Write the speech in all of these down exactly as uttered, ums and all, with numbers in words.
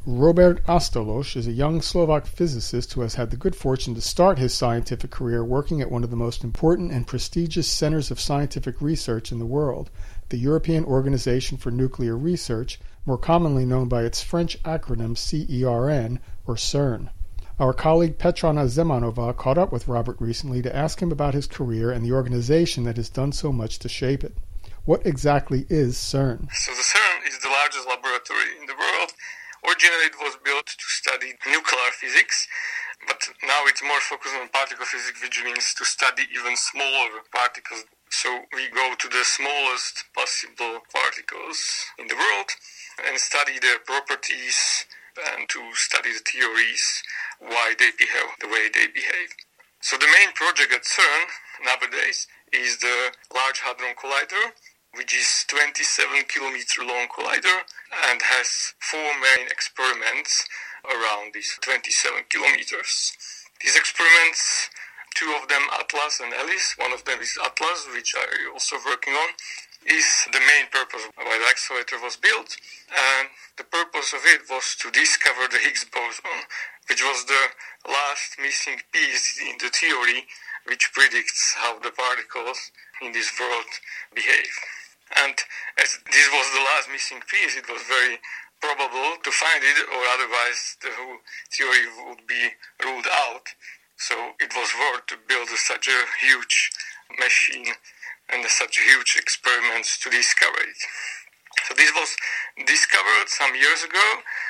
Robert Astaloš is a young Slovak physicist who has had the good fortune to start his scientific career working at one of the most important and prestigious centers of scientific research in the world, the European Organization for Nuclear Research, more commonly known by its French acronym CERN, or CERN. Our colleague Petrana Zemanova caught up with Robert recently to ask him about his career and the organization that has done so much to shape it. What exactly is CERN? So the CERN is the largest laboratory in the world. Originally it was built to study nuclear physics, but now it's more focused on particle physics, which means to study even smaller particles. So we go to the smallest possible particles in the world and study their properties and to study the theories, why they behave the way they behave. So the main project at CERN nowadays is the Large Hadron Collider, which is twenty-seven kilometer long collider and has four main experiments around these twenty-seven kilometers. These experiments, two of them Atlas and Alice, one of them is Atlas, which I'm also working on, is the main purpose of why the accelerator was built. And the purpose of it was to discover the Higgs boson, which was the last missing piece in the theory which predicts how the particles in this world behave. And as this was the last missing piece, it was very probable to find it, or otherwise the whole theory would be ruled out. So it was worth to build such a huge machine and such huge experiments to discover it. So this was discovered some years ago,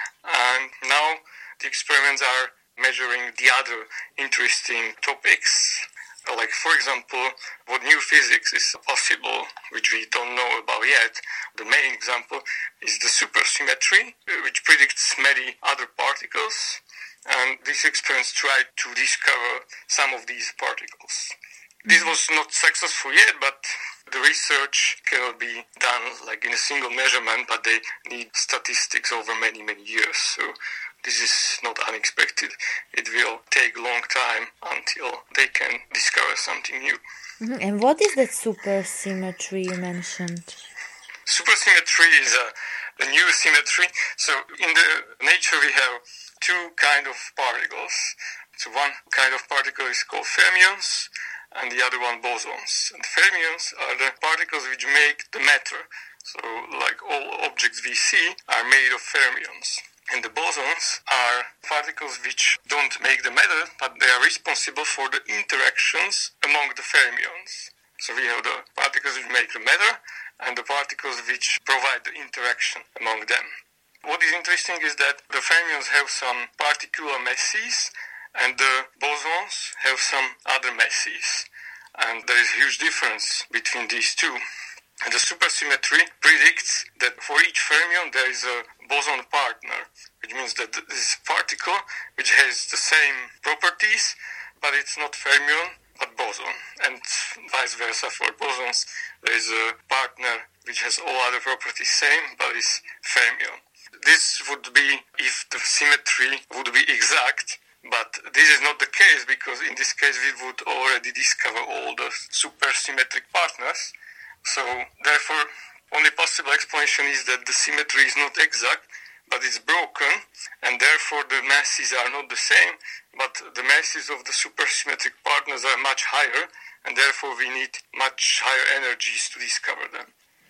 and now the experiments are measuring the other interesting topics. Like, for example, what new physics is possible, which we don't know about yet. The main example is the supersymmetry, which predicts many other particles. And these experiments try to discover some of these particles. This was not successful yet, but the research cannot be done like in a single measurement, but they need statistics over many, many years. So this is not unexpected. It will take a long time until they can discover something new. Mm-hmm. And what is that supersymmetry you mentioned? Supersymmetry is a, a new symmetry. So in the nature we have two kind of particles. So one kind of particle is called fermions, and the other one bosons. And fermions are the particles which make the matter. So like all objects we see are made of fermions. And the bosons are particles which don't make the matter, but they are responsible for the interactions among the fermions. So we have the particles which make the matter and the particles which provide the interaction among them. What is interesting is that the fermions have some particular masses and the bosons have some other masses. And there is a huge difference between these two. And the supersymmetry predicts that for each fermion there is a boson partner, which means that this particle which has the same properties, but it's not fermion, but boson. And vice versa for bosons, there is a partner which has all other properties same, but is fermion. This would be if the symmetry would be exact, but this is not the case, because in this case we would already discover all the supersymmetric partners. So therefore, only possible explanation is that the symmetry is not exact, but it's broken, and therefore the masses are not the same, but the masses of the supersymmetric partners are much higher, and therefore we need much higher energies to discover them.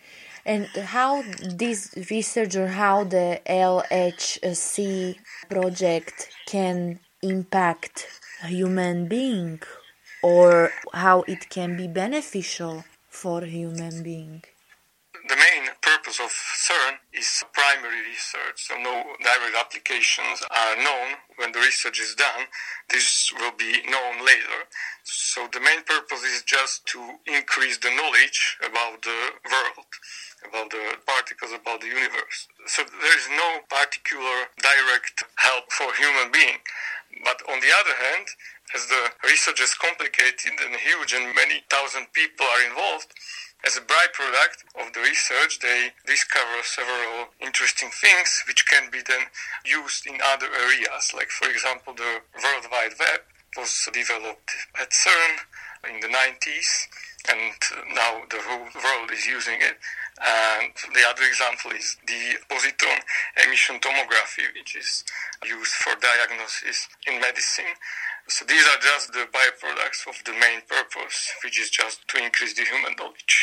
And how this research, or how the L H C project can impact a human being, or how it can be beneficial for a human being? The main purpose of CERN is primary research, so no direct applications are known when the research is done. This will be known later. So the main purpose is just to increase the knowledge about the world, about the particles, about the universe. So there is no particular direct help for human being. But on the other hand, as the research is complicated and huge and many thousand people are involved, as a byproduct of the research, they discover several interesting things which can be then used in other areas. Like, for example, the World Wide Web was developed at CERN in the nineties, and now the whole world is using it. And the other example is the positron emission tomography, which is used for diagnosis in medicine. So these are just the byproducts of the main purpose, which is just to increase the human knowledge.